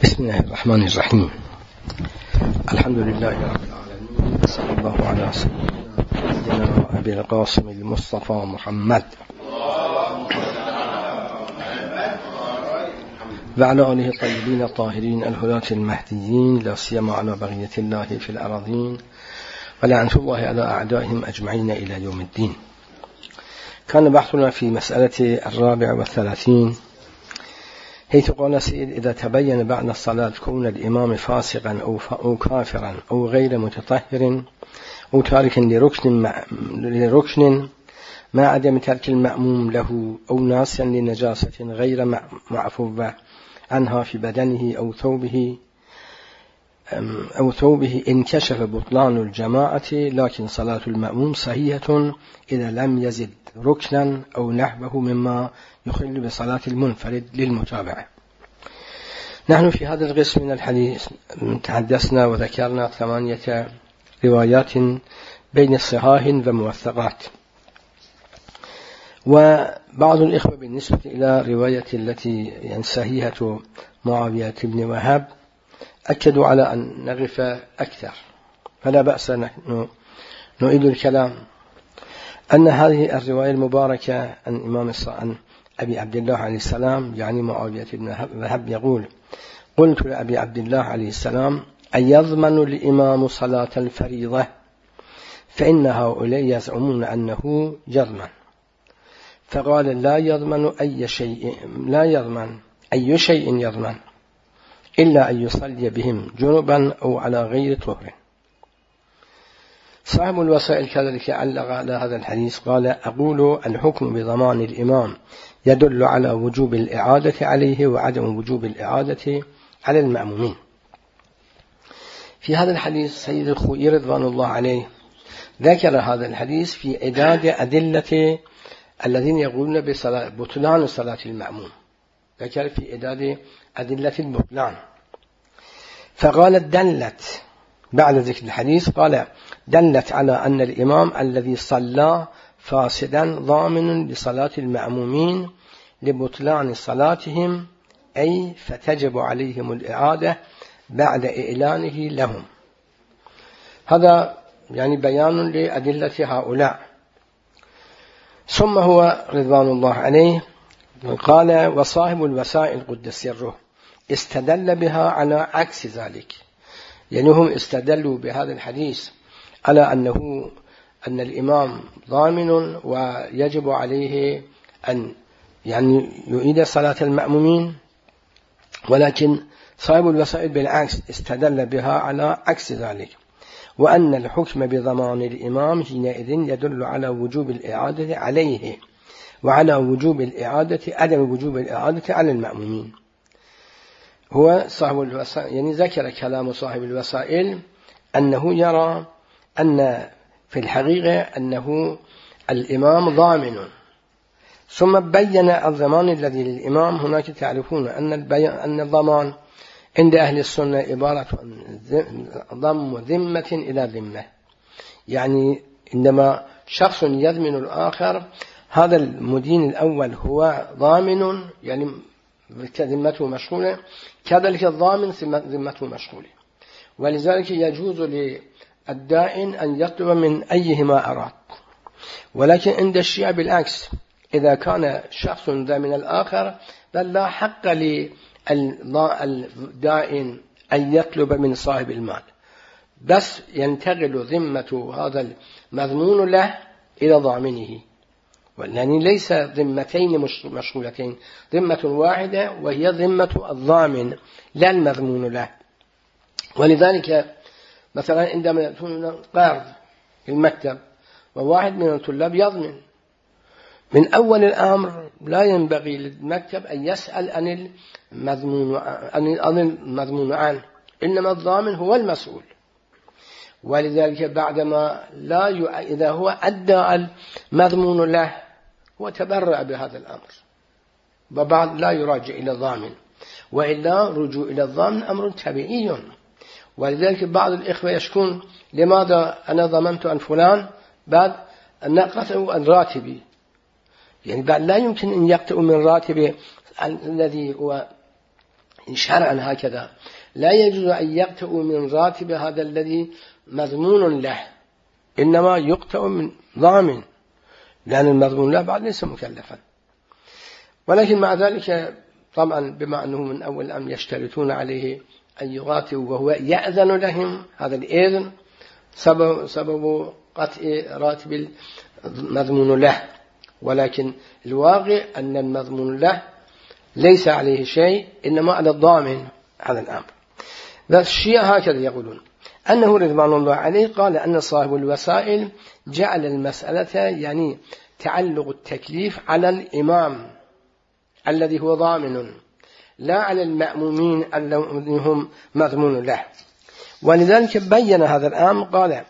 بسم الله الرحمن الرحيم. الحمد لله رب العالمين، صلى الله على سيدنا أبي القاسم المصطفى محمد وعلى آله الطيبين الطاهرين الهداة المهديين، لا سيما على بقية الله في الأراضين، ولعنة الله على أعدائهم أجمعين إلى يوم الدين. كان بحثنا في مسألة 34، حيث قال السيد: إذا تبين بعد الصلاة كون الإمام فاسقا أو كافرا أو غير متطهر أو تارك لركن ما عدم ترك المأموم له، أو ناسا لنجاسة غير معفو عنها في بدنه أو ثوبه انكشف بطلان الجماعة، لكن صلاة المأموم صحيحة إذا لم يزد ركنا أو نحوه مما يخل بصلاة المنفرد للمتابعة. نحن في هذا القسم من الحديث تحدثنا وذكرنا 8 روايات بين الصحاح وموثقات، وبعض الإخوة بالنسبة إلى رواية التي صحيحة معاوية بن وهب أكدوا على أن نغف أكثر، فلا بأس نحن نعيد الكلام أن هذه الرواية المباركة عن أبي عبد الله عليه السلام، يعني معاوية بن وهب، يقول: قلت لأبي عبد الله عليه السلام: أيضمن الإمام صلاة الفريضة؟ فإن هؤلاء يزعمون أنه يضمن. فقال: لا يضمن أي شيء يضمن إلا أن يصلي بهم جنبا أو على غير طهر. صاحب الوسائل كذلك علق على هذا الحديث، قال: أقول الحكم بضمان الإمام يدل على وجوب الإعادة عليه وعدم وجوب الإعادة على المأمومين. في هذا الحديث سيد الخوئي رضوان الله عليه ذكر هذا الحديث في عداد أدلة الذين يقولون ببطلان صلاة المأموم، ذكر في عداد أدلة البطلان، فقال: دلت بعد ذكر الحديث، قال: دلت على أن الإمام الذي صلى فاسدا ضامن لصلاة المأمومين لبطلان صلاتهم، أي فتجب عليهم الإعادة بعد إعلانه لهم. هذا يعني بيان لأدلة هؤلاء. ثم هو رضوان الله عليه قال: وصاحب الوسائل قدس سره استدل بها على عكس ذلك، يعني هم استدلوا بهذا الحديث على أن الإمام ضامن ويجب عليه أن يعيد صلاة المأمومين، ولكن صاحب الوسائل بالعكس استدل بها على عكس ذلك، وأن الحكم بضمان الإمام حينئذ يدل على وجوب الإعادة عليه وعلى وجوب الإعادة عدم وجوب الإعادة على المأمومين. هو صاحب الوسائل يعني ذكر كلام صاحب الوسائل أنه يرى أن في الحقيقة أنه الإمام ضامن، ثم بين الضمان الذي للإمام. هناك تعرفون أن الضمان عند أهل السنة عبارة عن ضم ذمة إلى ذمة، يعني عندما شخص يضمن الآخر، هذا المدين الأول هو ضامن، يعني ذمته مشغولة، كذلك الضامن ذمته مشغولة، ولذلك يجوز للدائن أن يطلب من أيهما أراد. ولكن عند الشيعة بالعكس، إذا كان شخص ضامن الآخر بل لا حق للدائن أن يطلب من صاحب المال، بس ينتقل ذمة هذا المضمون له إلى ضامنه، يعني ليس ذمتين مشغولتين، ذمة واحدة وهي ذمة الضامن لا المضمون له. ولذلك مثلا عندما يكون قرض في المكتب وواحد من الطلاب يضمن، من أول الأمر لا ينبغي للمكتب أن يسأل عن المضمون عنه، إنما الضامن هو المسؤول. ولذلك بعدما إذا هو أدى المضمون له هو تبرأ بهذا الأمر، وبعد لا يراجع إلى الضامن، وإلا رجوع إلى الضامن أمر طبيعي. ولذلك بعض الإخوة يشكون: لماذا أنا ضمنت عن فلان بعد أن نقصه عن راتبي؟ يعني بعد لا يمكن أن يقطع من راتبه الذي هو شرعا هكذا لا يجوز أن يقطعوا من راتب هذا الذي مضمون له، إنما يقطع من ضامن، لأن المضمون له بعد ليس مكلفا. ولكن مع ذلك طبعا بما أنه من أول الأمر يشترطون عليه أن يقاطعوا وهو يأذن لهم، هذا الإذن سبب قطع راتب المضمون له، ولكن الواقع أن المضمون له ليس عليه شيء، إنما على الضامن هذا الأمر. بس الشيعة هكذا يقولون، أنه رضوان الله عليه قال أن صاحب الوسائل جعل المسألة يعني تعلق التكليف على الإمام الذي هو ضامن، لا على المأمومين الذين هم مضمون له. ولذلك بين هذا الأمر قال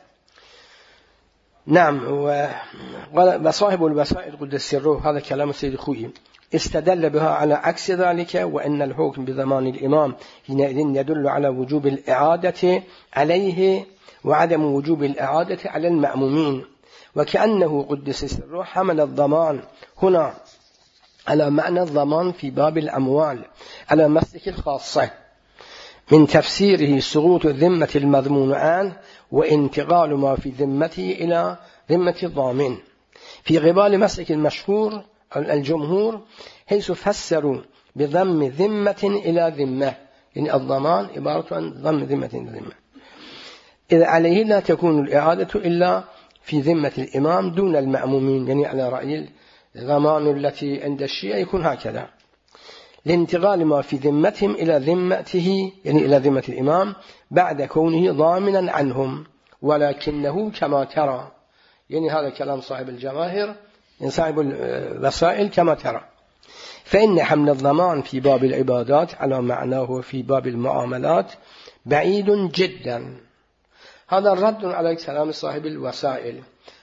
نعم، وصاحب الوسائل قدس سره، هذا كلام السيد الخوئي، استدل بها على عكس ذلك، وأن الحكم بضمان الإمام حينئذ يدل على وجوب الإعادة عليه وعدم وجوب الإعادة على المأمومين، وكأنه قدس سره حمل الضمان هنا على معنى الضمان في باب الأموال على مسلك الخاصة، من تفسيره سقوط ذمة المضمون عنه وانتقال ما في ذمته إلى ذمة الضامن، في غبال مسلك المشهور الجمهور، حيث فسروا بضم ذمة إلى ذمة، يعني الضمان عبارة عن ضم ذمة إلى ذمة، إذا عليه لا تكون الإعادة إلا في ذمة الإمام دون المأمومين، يعني على رأي الضمان التي عند الشيعة يكون هكذا، لانتقال ما في ذمتهم إلى ذمته، يعني إلى ذمة الإمام بعد كونه ضامنا عنهم، ولكنه كما ترى، يعني هذا كلام صاحب الجواهر، يعني صاحب الوسائل كما ترى، فإن حمل الضمان في باب العبادات على معناه في باب المعاملات بعيد جدا. هذا رد على كلام صاحب الوسائل،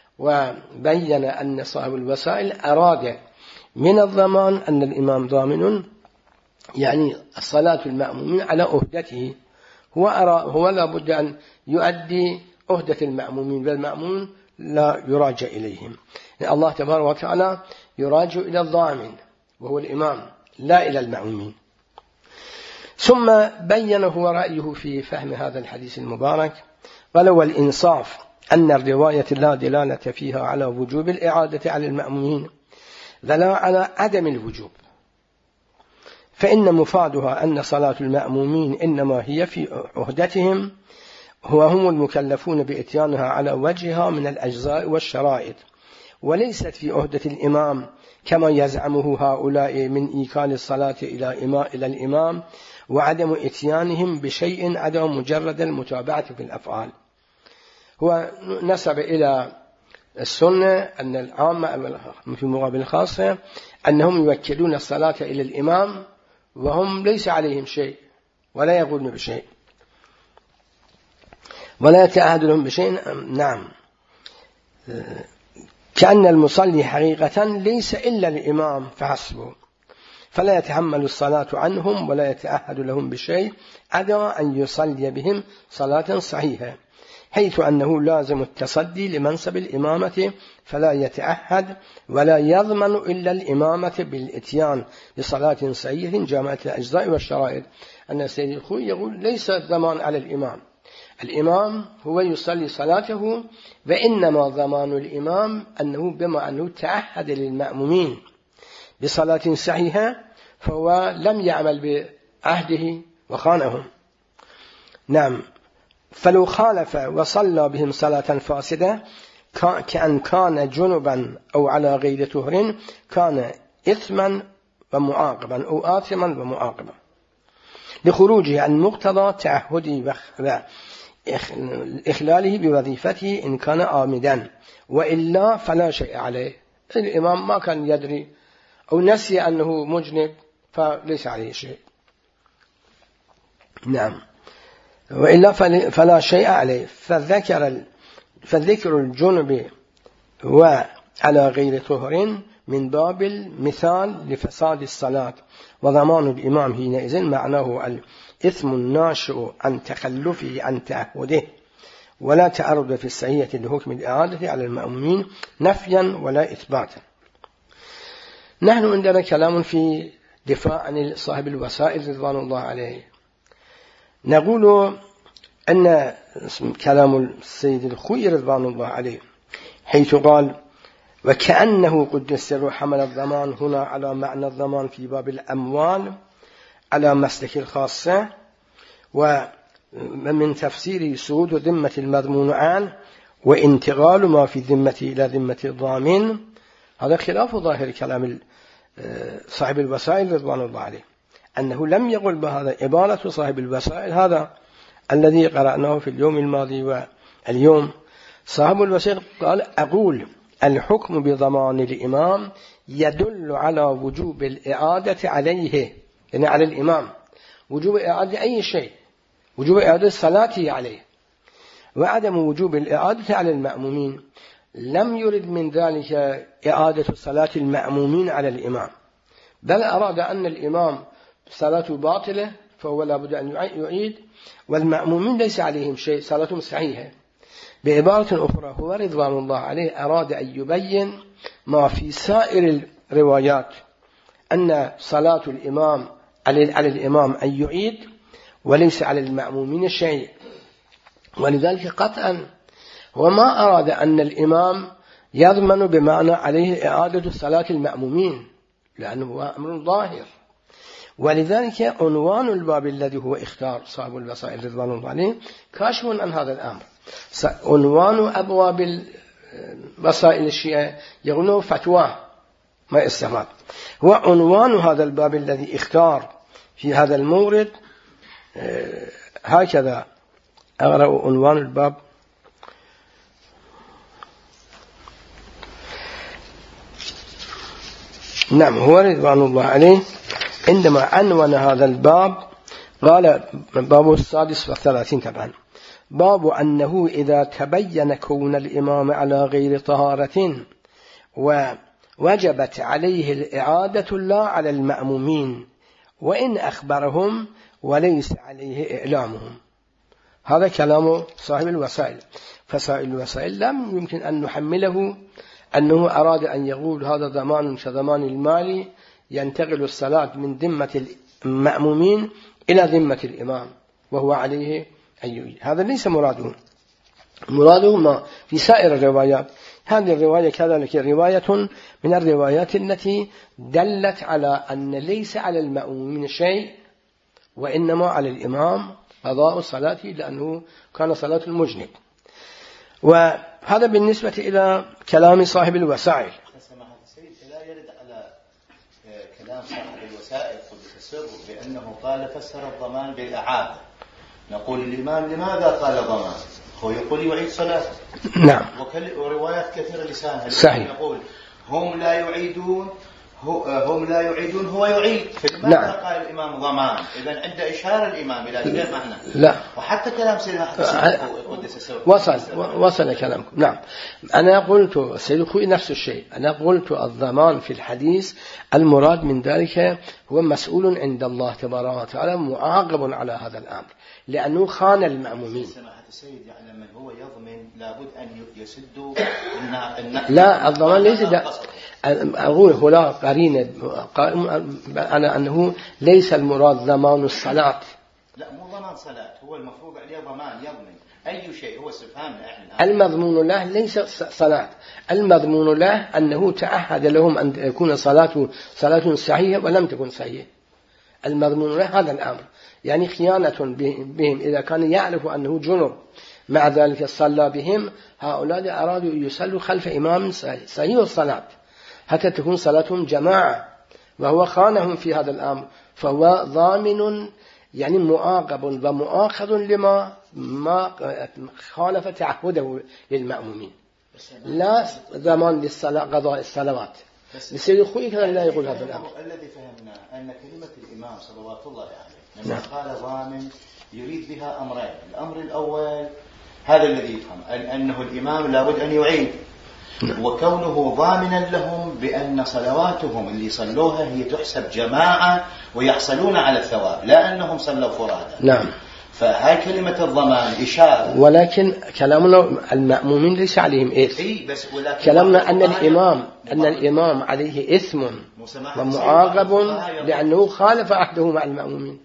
وبين أن صاحب الوسائل أراد من الضمان أن الإمام ضامن، يعني الصلاة المأمومين على أهدته، هو لا بد أن يؤدي أهدة المأمومين، والمأمون لا يراجع إليهم، يعني الله تبارك وتعالى يراجع إلى الضامن وهو الإمام لا إلى المأمومين. ثم بين هو رأيه في فهم هذا الحديث المبارك، قال والإنصاف أن الرواية لا دلالة فيها على وجوب الإعادة على المأمومين ولا على عدم الوجوب، فإن مفادها أن صلاة المأمومين إنما هي في عهدتهم، وهم المكلفون بإتيانها على وجهها من الأجزاء والشرائط، وليست في عهدة الإمام كما يزعمه هؤلاء من إيكال الصلاة إلى الإمام وعدم إتيانهم بشيء عدم مجرد المتابعة في الأفعال. هو نسب إلى السنة أن العامة في مقابل الخاصة أنهم يوكلون الصلاة إلى الإمام وهم ليس عليهم شيء ولا يقولون بشيء ولا يتعهد لهم بشيء. نعم، كأن المصلي حقيقة ليس إلا الإمام فحسبه، فلا يتحمل الصلاة عنهم ولا يتعهد لهم بشيء عدا أن يصلي بهم صلاة صحيحة، حيث أنه لازم التصدي لمنصب الإمامة، فلا يتعهد ولا يضمن إلا الإمامة بالإتيان لصلاة صحيحة جامعة الأجزاء والشرائط. أن السيد الخوئي يقول ليس الضمان على الإمام، الإمام هو يصلي صلاته، وإنما ضمان الإمام أنه بما أنه تعهد للمأمومين بصلاة صحيحة فهو لم يعمل بعهده وخانهم. نعم، فلو خالف وصلى بهم صلاة فاسدة كأن كان جنبا أو على غير طهر كان إثما ومعاقبا أو آثما ومعاقبا لخروجه عن مقتضى تعهده وإخلاله بوظيفته إن كان آمدا، وإلا فلا شيء عليه. الإمام ما كان يدري أو نسي أنه مجنب فليس عليه شيء. نعم، وإلا فلا شيء عليه. فذكر الجنب وعلى غير طهر من باب المثال لفساد الصلاة، وضمان الإمام حينئذ معناه الإثم الناشئ عن تخلفه عن تعهده، ولا تعرض في الصحيحة لحكم الإعادة على المأمومين نفيا ولا إثباتا. نحن عندنا كلام في دفاع عن صاحب الوسائل رضوان الله عليه. نقول أن كلام السيد الخوئي رضوان الله عليه حيث قال وكأنه قدس سر حمل الضمان هنا على معنى الضمان في باب الأموال على مسلك الخاصة، ومن تفسير سود ذمة المضمون عنه وانتقال ما في ذمة إلى ذمة الضامن. هذا خلاف ظاهر كلام صاحب الوسائل رضوان الله عليه، أنه لم يقل بهذا. عبارة صاحب الوسائل هذا الذي قرأناه في اليوم الماضي واليوم. صاحب الوسائل قال أقول الحكم بضمان الإمام يدل على وجوب الإعادة عليه، يعني على الإمام، وجوب إعادة أي شيء، وجوب إعادة صلاته عليه، وعدم وجوب الإعادة على المأمومين. لم يرد من ذلك إعادة صلاة المأمومين على الإمام، بل أراد أن الإمام صلاته باطلة فهو لابد أن يعيد، والمأمومين ليس عليهم شيء، صلاتهم صحيحة. بعبارة أخرى هو رضوان الله عليه أراد أن يبين ما في سائر الروايات أن صلاة الإمام على الإمام أن يعيد وليس على المأمومين شيء. ولذلك قطعا وما أراد أن الإمام يضمن بمعنى عليه إعادة صلاة المأمومين، لأنه هو أمر ظاهر. ولذلك عنوان الباب الذي هو اختار صاحب الوسائل رضوان الله عليه كاشف عن هذا الأمر. عنوان أبواب وسائل الشيعة يقولون فتوى ما استفاد، وعنوان هذا الباب الذي اختار في هذا المورد هكذا. أقرأ عنوان الباب: نعم، هو رضوان الله عليه عندما عنوان هذا الباب قال باب 36 طبعا: باب أنه إذا تبين كون الإمام على غير طهارة ووجبت عليه الإعادة لا على المأمومين وإن أخبرهم وليس عليه إعلامهم. هذا كلام صاحب الوسائل. فصاحب الوسائل لم يمكن أن نحمله أنه أراد أن يقول هذا ضمان كضمان المال ينتقل الصلاة من ذمة المأمومين إلى ذمة الإمام وهو عليه أن يعيد. هذا ليس مراده. مراده ما في سائر الروايات. هذه الرواية كذلك رواية من الروايات التي دلت على أن ليس على المأمومين شيء وإنما على الإمام قضاء صلاته لأنه كان صلاة المجنب. وهذا بالنسبة إلى كلام صاحب الوسائل. لا يرد على كلام صاحب الوسائل قدس السر بأنه قال فسر الضمان بالإعادة. نقول الإمام لماذا قال ضمان؟ هو يقول يعيد صلاته. نعم. وروايات كثيرة لسانها. صحيح. يقول هم لا يعيدون هو يعيد. فلماذا نعم. قال الإمام ضمان؟ إذن عند إشارة الإمام إلى هذا المعنى. لا. وحتى كلام سيدنا قدس السر وصل كلامكم. نعم. أنا قلت سيد الخوئي نفس الشيء. أنا قلت الضمان في الحديث المراد من ذلك هو مسؤول عند الله تبارك وتعالى معاقب على هذا الأمر لأنه خان المأمومين. السيد يعلم من هو يضمن لابد أن يسد لا، الضمان ليس أقول هنا قرينة على أنه ليس المراد ضمان الصلاة. لا، مو ضمان صلاة، هو المفروض عليه ضمان يضمن أي شيء. هو استفهام المضمون له ليس صلاة، المضمون له أنه تعهد لهم أن يكون صلاة صحيحة ولم تكن صحيحة. المضمون له هذا الأمر، يعني خيانة بهم إذا كان يعرف أنه جنب مع ذلك صلى بهم. هؤلاء أرادوا يصلوا خلف إمام صحيح الصلاة حتى تكون صلاتهم جماعة، وهو خانهم في هذا الأمر، فهو ضامن يعني معاقب ومؤاخذ لما خالف تعهده للمأمومين. لا ضمان للصلاة قضاء الصلوات. السيد الخوئي كان لا يقول هذا الأمر. الذي فهمنا أن كلمة الإمام صلوات الله عليه لما قال ضامن يريد بها أمرين. الأمر الأول هذا الذي يفهم أنه الإمام لابد أن يعيد، وكونه ضامنا لهم بأن صلواتهم اللي صلوها هي تحسب جماعة ويحصلون على الثواب، لا أنهم صلوا فرادا. نعم. فهاي كلمة الضمان إشارة. ولكن كلامنا المأمومين ليس عليهم إثم. كلامنا أن الإمام عليه إثم ومعاقب لأنه خالف عهده مع المأمومين.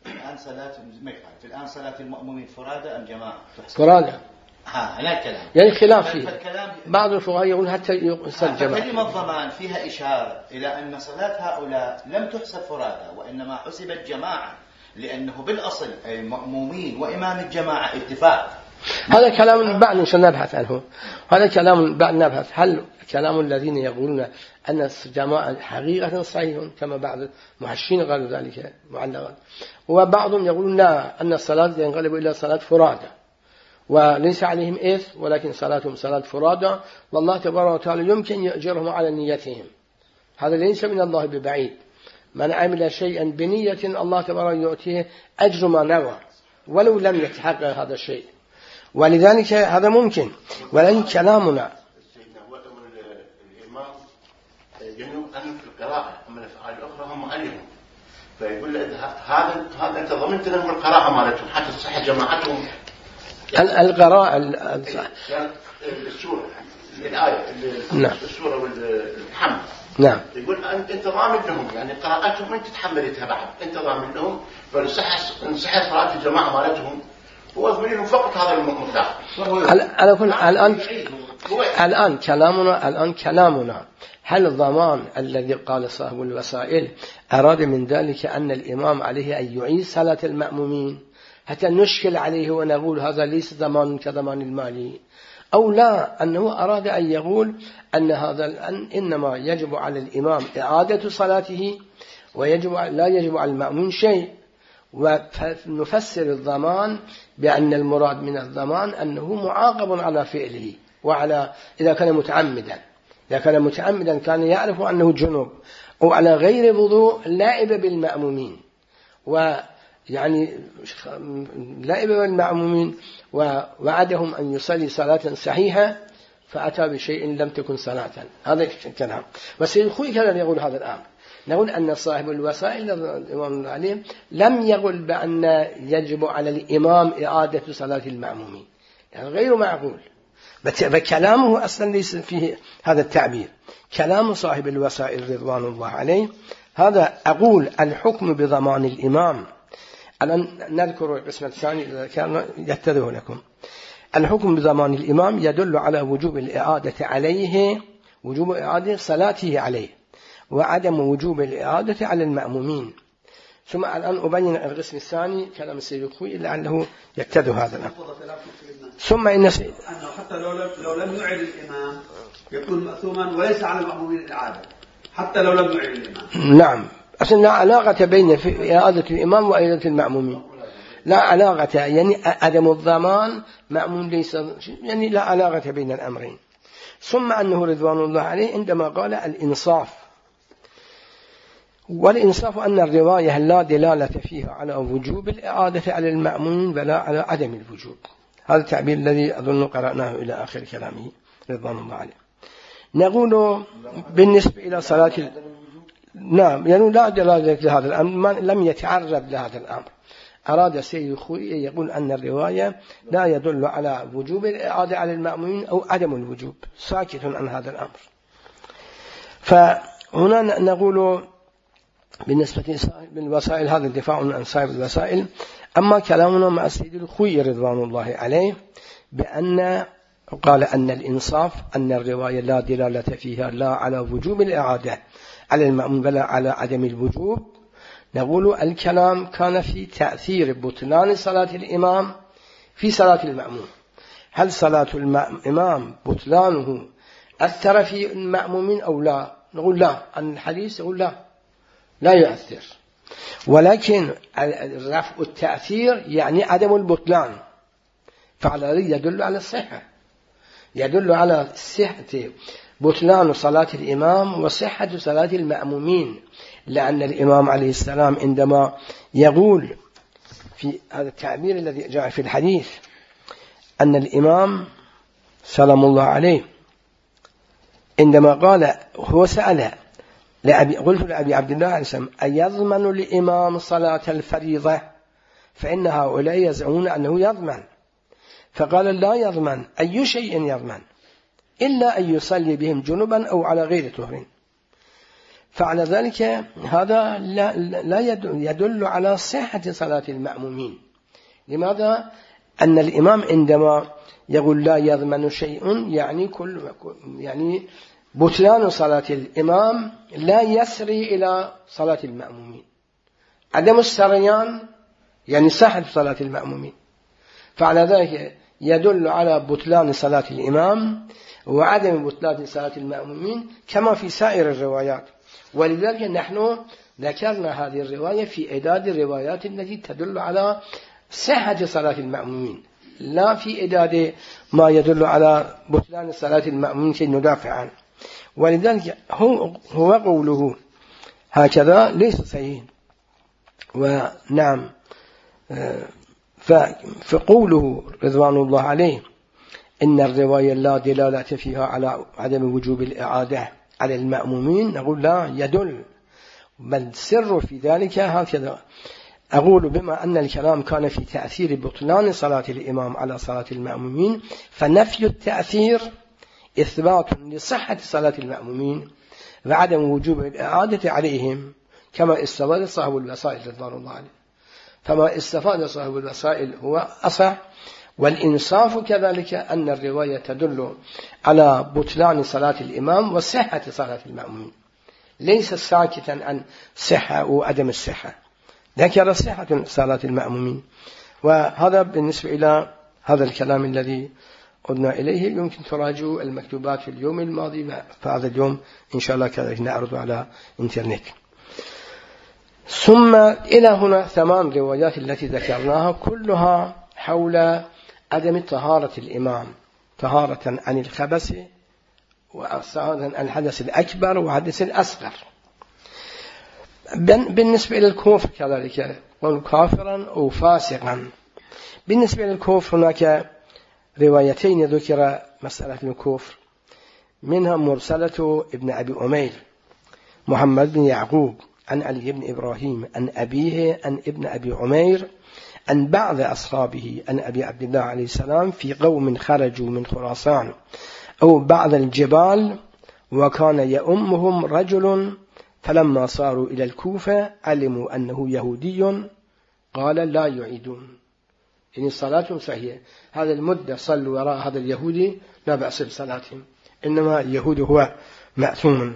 الآن صلاة المأمومين فرادى أم جماعة؟ فرادى. هناك كلام يعني خلاف فيه. بعض الفقهاء يقول حتى يقصد جماعة. كلمة الضمان فيها إشارة إلى أن صلاة هؤلاء لم تحسب فرادى وإنما حسبت جماعة، لأنه بالأصل المأمومين وإمام الجماعة اتفاق. هذا كلام بعد إن شاء الله نبحث عنه. هذا كلام بعد نبحث. هل كلام الذين يقولون أن الجماعة حقيقة صحيح كما بعض المحشين قالوا ذلك معلقا، وبعضهم يقولون لا، أن الصلاة ينقلب إلى صلاة فرادى وليس عليهم إثم ولكن صلاتهم صلاة فرادى، والله تبارك وتعالى يمكن يأجرهم على نيتهم. هذا ليس من الله ببعيد. من عمل شيئا بنية الله تبارك يؤتيه أجر ما نوى ولو لم يتحقق هذا الشيء، ولذلك هذا ممكن. ولكن كلامنا الإمام يجنب أن في القراءة أما الأفعال الأخرى هم عليهم، فيقول هذا أنت ضمنت لهم القراءة مالتهم حتى تصح جماعتهم. القراءة السورة الآية السورة والحمد. نعم. يقول أنت ضامن لهم، يعني قراءتهم أنت تحملتها بعد، أنت ضامن لهم، فنصح صلاة الجماعة مالتهم وأضمنهم فقط هذا المقدار. على كل الآن كلامنا هل الضمان الذي قال صاحب الوسائل أراد من ذلك أن الإمام عليه أن يعيد صلاة المأمومين حتى نشكل عليه ونقول هذا ليس ضمان كضمان المالي، أو لا، أنه أراد أن يقول أن هذا إنما يجب على الإمام إعادة صلاته لا يجب على المأمون شيء، ونفسر الضمان بأن المراد من الضمان أنه معاقب على فعله، وعلى إذا كان متعمدا كان يعرف أنه جنوب أو على غير وضوء لعب بالمأمومين، ويعني لعب بالمأمومين ووعدهم أن يصلي صلاة صحيحة فأتى بشيء لم تكن صلاة. هذا الكلام. وسيد خوي كان يقول هذا الآن. نقول أن صاحب الوسائل الإمام عليه لم يقل بأن يجب على الإمام إعادة صلاة المأمومين، يعني غير معقول. فكلامه أصلا ليس فيه هذا التعبير. كلام صاحب الوسائل رضوان الله عليه هذا أقول الحكم بضمان الإمام. الآن نذكر القسم الثاني إذا كان يتضح لكم. الحكم بضمان الإمام يدل على وجوب الإعادة عليه، وجوب إعادة صلاته عليه، وعدم وجوب الإعادة على المأمومين. ثم الآن أبين القسم الثاني كلام السيد الخوي لعله يتضح هذا الأمر. ثم إن أنه حتى لو لم يعد الإمام يكون مأثوما وليس على المأمومين الإعادة حتى لو لم يعد الإمام. نعم، أصلا لا علاقة بين إعادة الإمام وإعادة المأمومين، لا علاقة، يعني عدم الضمان مأمون ليس، يعني لا علاقة بين الأمرين. ثم أنه رضوان الله عليه عندما قال الإنصاف، والإنصاف أن الرواية لا دلالة فيها على وجوب الإعادة على المأمون ولا على عدم الوجوب. هذا التعبير الذي أظن قرأناه إلى آخر كلامه رضوان الله عليه. نقول بالنسبة إلى صلاة نعم، يعني لا دلالة لهذا الأمر، لم يتعرض لهذا الأمر. أراد السيد خوي يقول أن الرواية لا يدل على وجوب الإعادة على المأمومين أو عدم الوجوب، ساكت عن هذا الأمر. فهنا نقول بالنسبة للوسائل هذا الدفاع عن صاحب الوسائل. أما كلامنا مع السيد الخوي رضوان الله عليه بأن قال أن الإنصاف أن الرواية لا دلالة فيها لا على وجوب الإعادة على المأموم ولا على عدم الوجوب. نقول الكلام كان في تأثير بطلان صلاة الإمام في صلاة المأموم. هل صلاة الإمام بطلانه أثر في المأمومين أو لا؟ نقول لا. عن الحديث يقول لا يؤثر، ولكن رفع التأثير يعني عدم البطلان، فعلى يدل على الصحة، يدل على صحة بطلان صلاة الإمام وصحة صلاة المأمومين، لأن الإمام عليه السلام عندما يقول في هذا التعبير الذي جاء في الحديث أن الإمام سلام الله عليه عندما قال هو سأل قلت لأبي عبد الله عليه السلام أيضمن الإمام صلاة الفريضة؟ فإن هؤلاء يزعمون أنه يضمن، فقال لا يضمن أي شيء يضمن إلا أن يصلي بهم جنبا أو على غير طهر. فعلى ذلك هذا لا يدل على صحة صلاة المأمومين. لماذا؟ أن الإمام عندما يقول لا يضمن شيء يعني بطلان صلاة الإمام لا يسري إلى صلاة المأمومين. عدم السريان يعني صحة صلاة المأمومين، فعلى ذلك يدل على بطلان صلاة الإمام وعدم بطلان صلاة المأمومين كما في سائر الروايات. ولذلك نحن ذكرنا هذه الرواية في إعداد الروايات التي تدل على صحة صلاة المأمومين، لا في إعداد ما يدل على بطلان صلاة المأمومين كي ندافع عنه. ولذلك هو قوله هكذا ليس صحيح. ونعم، فقوله رضوان الله عليه إن الرواية لا دلالة فيها على عدم وجوب الإعادة على المأمومين، نقول لا يدل، بل سر في ذلك هكذا. أقول بما أن الكلام كان في تأثير بطلان صلاة الإمام على صلاة المأمومين، فنفي التأثير إثبات لصحة صلاة المأمومين وعدم وجوب الإعادة عليهم، كما استفاد صاحب الوسائل رضوان الله عليه. فما استفاد صاحب الوسائل هو أصح، والإنصاف كذلك أن الرواية تدل على بطلان صلاة الإمام وصحة صلاة المأمومين، ليس ساكتا عن صحة وعدم الصحة، ذكر صحة صلاة المأمومين. وهذا بالنسبة إلى هذا الكلام الذي قلنا إليه. يمكن تراجعوا المكتوبات في اليوم الماضي، فهذا اليوم إن شاء الله كذلك نعرض على إنترنت. ثم إلى هنا 8 روايات التي ذكرناها كلها حول عدم طهارة الإمام، طهارة عن الخبث وطهارة عن الحدث الأكبر وحدث الأصغر. بالنسبة إلى الكفر كذلك قل كافرا أو فاسقا. بالنسبة للكفر هناك روايتين ذكر مسألة الكفر، منها مرسلة ابن أبي أمير محمد بن يعقوب عن علي بن إبراهيم عن أبيه عن ابن أبي عمير عن بعض أصحابه عن أبي عبد الله عليه السلام في قوم خرجوا من خراسان أو بعض الجبال وكان يؤمهم رجل، فلما صاروا إلى الكوفة علموا أنه يهودي قال لا يعيدون، يعني صلاتهم صحيحة، هذا المدة صلوا وراء هذا اليهودي لا بأس بصلاتهم، إنما اليهود هو مأثوم.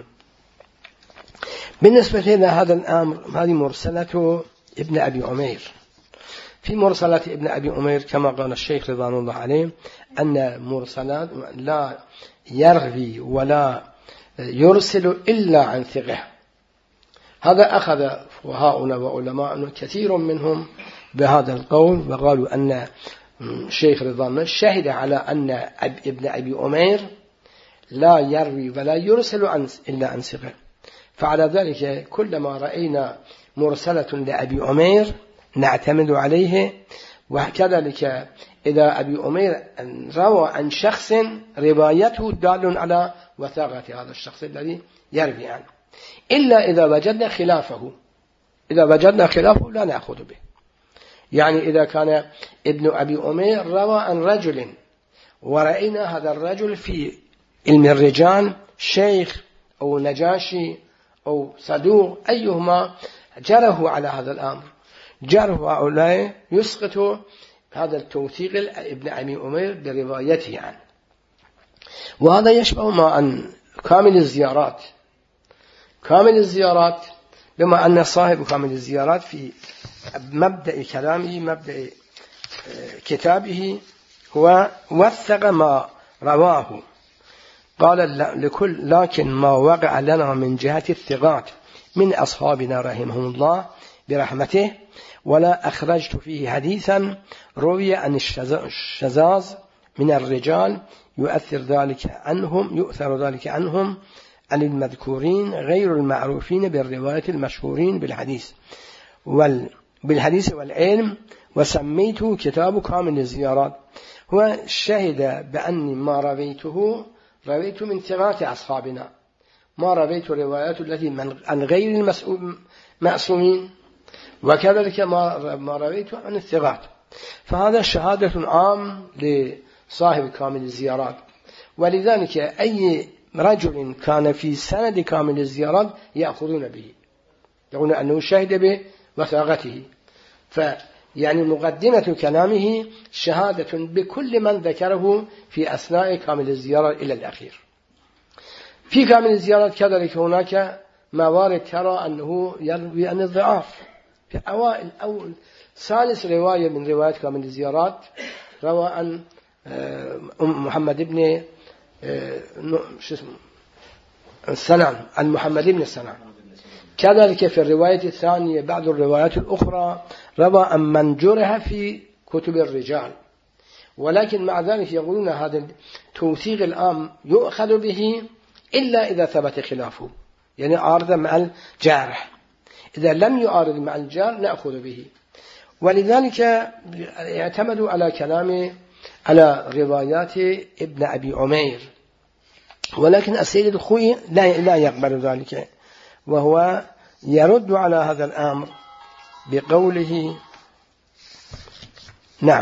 بالنسبة إلى هذا الأمر هذه مرسلة ابن أبي عمير. في مرسلة ابن أبي عمير كما قال الشيخ رضوان الله عليه أن مرسلات لا يروي ولا يرسل إلا عن ثقة. هذا أخذ فقهاؤنا وعلماؤنا كثير منهم بهذا القول، وقالوا أن الشيخ رضوان الله شهد على أن ابن أبي عمير لا يروي ولا يرسل إلا عن ثقة. فعلى ذلك كلما رأينا مرسلة لأبي عمير نعتمد عليه، وكذلك إذا أبي عمير روى عن شخص روايته دال على وثاقة هذا الشخص الذي يروي عنه، إلا إذا وجدنا خلافه. إذا وجدنا خلافه لا نأخذ به. يعني إذا كان ابن أبي عمير روى عن رجل ورأينا هذا الرجل في علم الرجال شيخ أو نجاشي أو صدوق أيهما جره على هذا الأمر، جره هؤلاء يسقط هذا التوثيق ابن أبي عمير بروايته عنه. وهذا يشبه ما أن كامل الزيارات. كامل الزيارات بما أن صاحب كامل الزيارات في مبدأ كلامه مبدأ كتابه هو وثق ما رواه، قال لكن ما وقع لنا من جهة الثقات من أصحابنا رحمهم الله برحمته، ولا أخرجت فيه حديثا روي عن الشذاذ من الرجال يؤثر ذلك عنهم عن المذكورين غير المعروفين بالرواية المشهورين بالحديث والعلم، وسميته كتاب كامل الزيارات. هو شهد بأني ما رويت من ثقات أصحابنا، ما رويت روايات التي عن غير المعصومين، وكذلك ما رويت عن الثقات. فهذا شهادة عام لصاحب كامل الزيارات. ولذلك أي رجل كان في سند كامل الزيارات يأخذون به، يقولون أنه شهد به وثاقته. فيعني مقدمة كلامه شهادة بكل من ذكره في أثناء كامل الزيارات إلى الأخير. في كامل الزيارات كذلك هناك موارد ترى أنه يروي عن الضعاف. في أوائل أو ثالث رواية من روايات كامل الزيارات روى عن محمد بن السنان، عن محمد بن السنان. كذلك في الرواية الثانية بعض الروايات الأخرى روى عن من جرح في كتب الرجال، ولكن مع ذلك يقولون هذا التوثيق العام يؤخذ به إلا إذا ثبت خلافه، يعني عارض مع الجارح. إذا لم يعارض مع الجار نأخذ به. ولذلك يعتمدوا على كلام على روايات ابن أبي عمير، ولكن السيد الخوئي لا يقبل ذلك، وهو يرد على هذا الأمر بقوله نعم،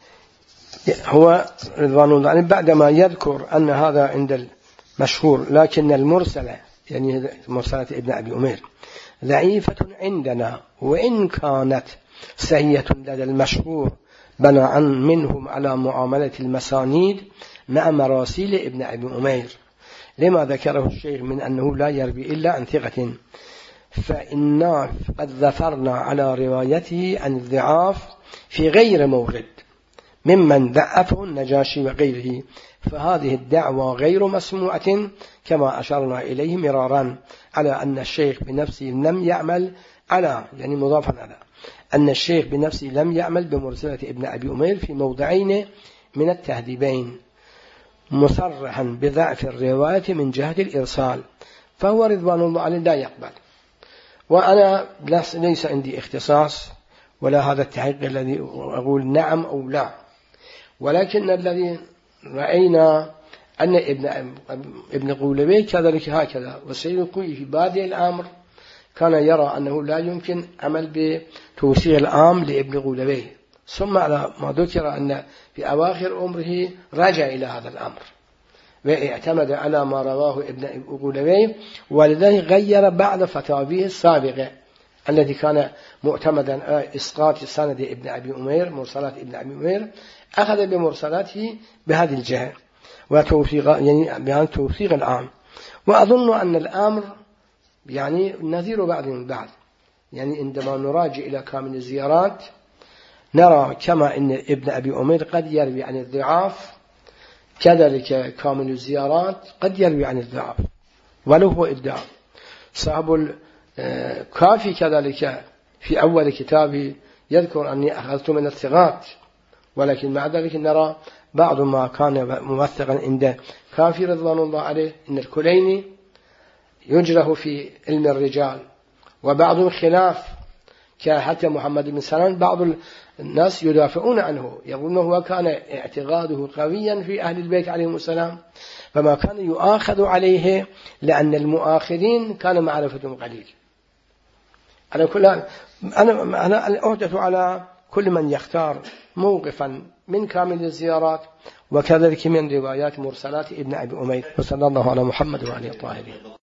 هو رضوان الله عنه بعدما يذكر أن هذا عند المشهور، لكن المرسلة يعني مرسلة ابن أبي عمير ضعيفة عندنا، وإن كانت سهية لدى المشهور بناء منهم على معاملة المسانيد مع مراسيل ابن أبي عمير، لما ذكره الشيخ من أنه لا يروي إلا عن ثقة، فإنا قد ظفرنا على روايته عن الضعاف في غير مورد ممن ضعفه النجاشي وغيره، فهذه الدعوة غير مسموعة كما أشرنا إليه مرارا، على أن الشيخ بنفسه لم يعمل على، يعني مضافا على أن الشيخ بنفسه لم يعمل بمرسلة ابن أبي عمير في موضعين من التهذيبين مصرحا بضعف الرواية من جهة الإرسال، فهو رضوان الله عليه لا يقبل. وأنا ليس عندي اختصاص ولا هذا التحقيق الذي أقول نعم أو لا، ولكن الذي رأينا أن ابن قولبي كذلك هكذا، والسيد الخوئي في بادئ الأمر كان يرى أنه لا يمكن عمل بتوسيع العام لابن قولبي، ثم على ما ذكر أن في أواخر عمره رجع إلى هذا الأمر واعتمد على ما رواه ابن قولبي، ولذلك غير بعض فتاويه السابقة التي كان معتمدا إسقاط سند ابن أبي عمير، مرسلات ابن أبي عمير، أخذ بمرسلاته بهذه الجهة وتوثيق، يعني بهذا توثيق العام. وأظن أن الأمر يعني نذير بعض من بعض، يعني عندما نراجع إلى كامل الزيارات نرى كما أن ابن أبي عمير قد يروي عن الضعاف، كذلك كامل الزيارات قد يروي عن الضعاف ولو هو ادعاء. صاحب الكافي كذلك في أول كتابه يذكر أني أخذت من الثقات، ولكن مع ذلك نرى بعض ما كان موثقا عند كافي رضوان الله عليه إن الكليني يجره في علم الرجال، وبعض خلاف كحتى محمد بن سنان بعض الناس يدافعون عنه، يقولون هو كان اعتقاده قويا في أهل البيت عليهم السلام، فما كان يؤاخذ عليه لأن المؤاخذين كان معرفتهم قليل. على كل أنا أحدث على كل من يختار موقفا من كامل الزيارات وكذلك من روايات مرسلات ابن أبي عمير. وصلى الله على محمد وعلى آله الطاهرين.